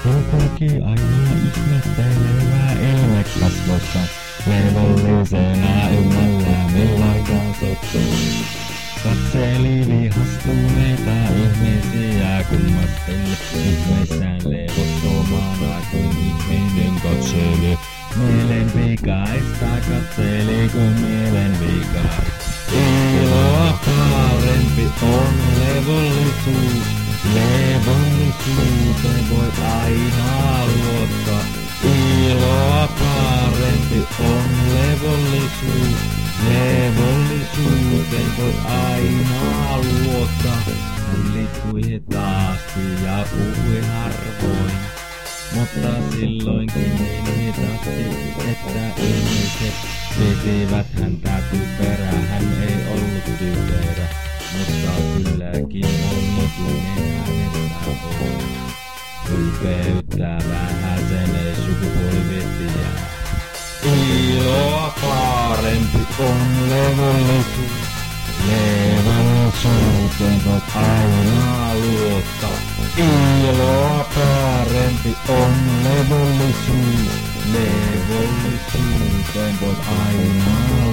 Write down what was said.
Hän koki aina ihmettelevää ilme kasvossa, levollisena ymmällä milloinkaan sottuu. Katseli vihastuneita ihmisiä kummasteli, ihmeissään levottomana kuin ihminen katseli. Mielenvikaista katseli kuin mielenvikaista. Iloa parempi on levollisuus, levollisuuteen voi aina luottaa. Iloa parempi on levollisuus, levollisuuteen voi aina luottaa. Hän liikkui hitaasti ja puhui harvoin, mutta silloinkin niin hitaasti, että ihmiset pitivät häntä typerä. Hän ei ollut typerä, mutta kylläkin omituinen hänestä on. Ylpeyttä vähäsen ei sukupuoli tiedä. Iloa parempi on levollisuus, levollisuuteen voit aina luottaa. Iloa parempi on levollisuus, levollisuuteen voit aina